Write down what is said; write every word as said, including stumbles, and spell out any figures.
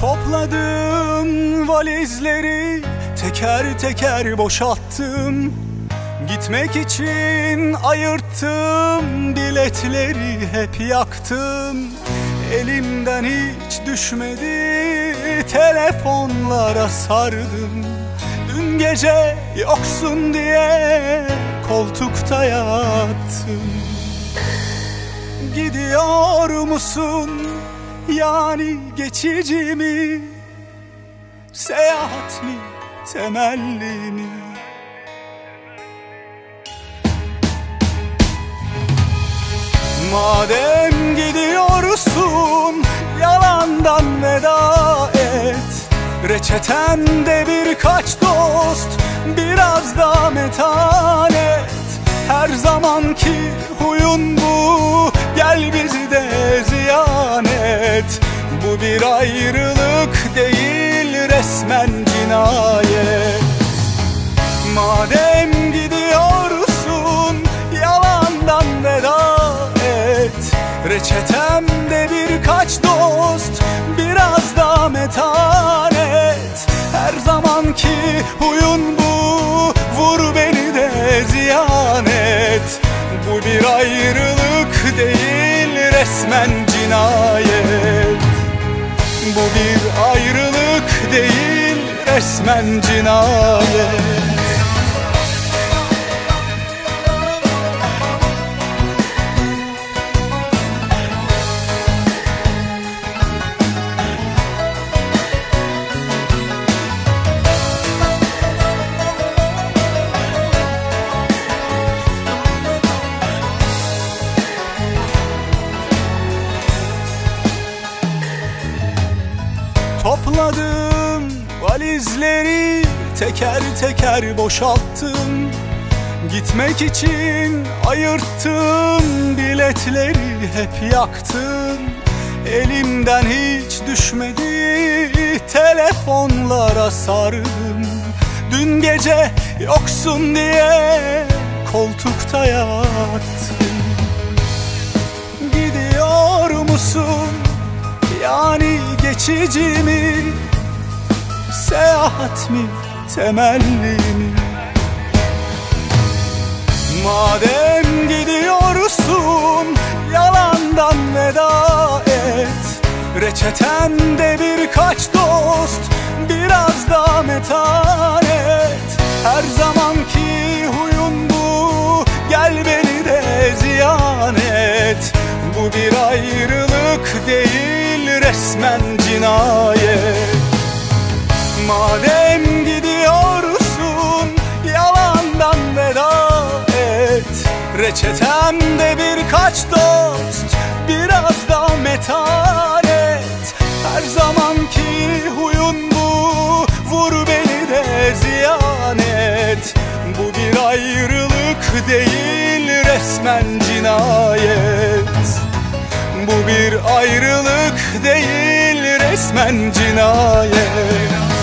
Topladım valizleri, teker teker boşalttım. Gitmek için ayırttım, biletleri hep yaktım. Elimden hiç düşmedi, telefonlara sardım. Dün gece yoksun diye koltukta yattım. Gidiyor musun? Yani geçici mi? Seyahat mi? Temelli mi? Madem gidiyorsun, yalandan veda et. Reçetemde birkaç dost, biraz da metanet. Her zamanki huyun bu, gel bizi de ziyan et. Bu bir ayrılık değil, resmen cinayet. Madem gidiyorsun, yalandan veda et. Reçetemde birkaç dost, biraz da metanet. Her zamanki huyun bu, vur beni de ziyan et. Bu bir ayrılık değil, resmen cinayet. Bu bir ayrılık değil, resmen cinayet. Topladım valizleri, teker teker boşalttım. Gitmek için ayırttım, biletleri hep yaktım. Elimden hiç düşmedi, telefonlara sardım. Dün gece yoksun diye koltukta yattım. Gidiyor musun? Yani geçici mi? Seyahat mi? Temelli mi? Madem gidiyorsun, yalandan veda et. Reçetemde birkaç dost, biraz da metanet. Her zamanki huyun bu, gel beni de ziyan et. Bu bir ayrılık değil, resmen cinayet. Madem gidiyorsun, yalandan veda et. Reçetemde birkaç dost, biraz da metanet. Her zamanki huyun bu, vur beni de ziyan et. Bu bir ayrılık değil, resmen cinayet. Bu bir ayrılık değil, resmen cinayet.